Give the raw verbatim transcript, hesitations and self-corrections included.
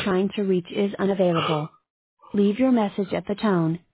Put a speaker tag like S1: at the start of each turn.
S1: trying to reach is unavailable. Leave your message at the tone.